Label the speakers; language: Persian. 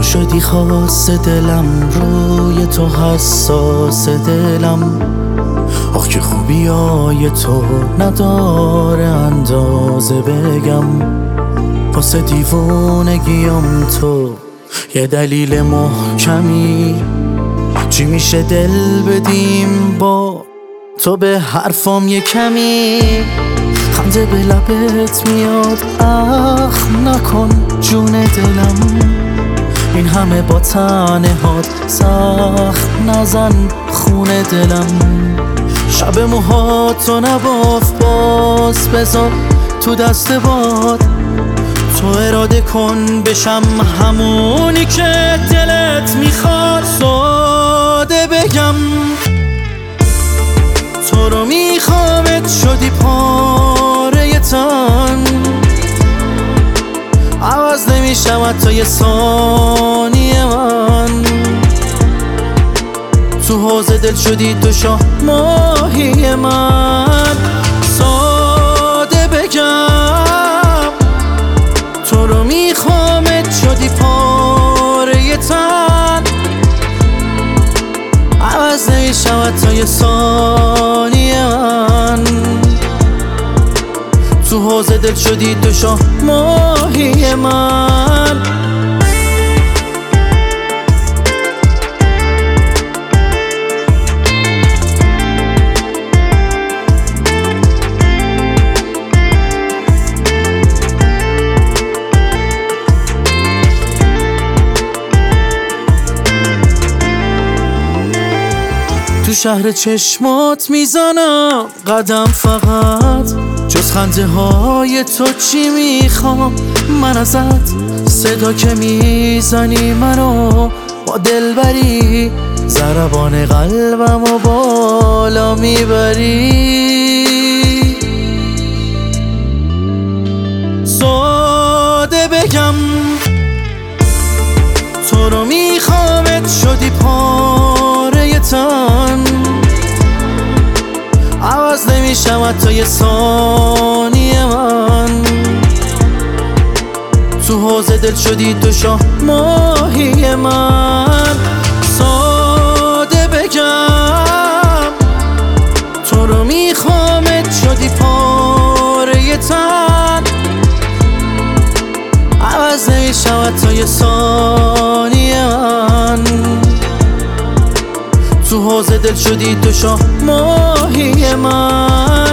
Speaker 1: شدی خاص دلم، روی تو حساس دلم. آخ که خوبیای تو نداره اندازه بگم. واسه دیوونگیم تو یه دلیل محکمی. چی میشه دل بدیم با تو به حرفام یه کمی. خنده به لبت میاد، اخ نکن جون دلم. این همه با تنهات زخم نزن خون دلم. شب موهاتو نباف باز بذار تو دست باد. تو اراده کن بشم همونی که دلت میخواد. ساده بگم تو رو میخوامت شدی پاره تن. عوض نمیشم تا یه ثانیه من. تو حوض دل شدی تو شاه ماهی من. ساده بگم تو رو میخوامت شدی پاره تن. عوض نمیشم تا یه ثانیه من. تو حوض دل شدی تو شاه ماهی من. تو شهر چشمات میزنم قدم، فقط جز خنده های تو چی میخوام من ازت. صدا که میزنی منو با دلبری، ضربان قلبم و بالا میبری. ساده بگم تو رو میخوامت شدی پاره تن. عوض نمیشم تا یه ثانیه من. تو حوض دل شدی تو شاه ماهی من. ساده بگم تو رو میخوامت شدی پاره تن. عوض نمیشم تا یه ثانیه من. تو حوض دل شدی تو شاه ماهی من.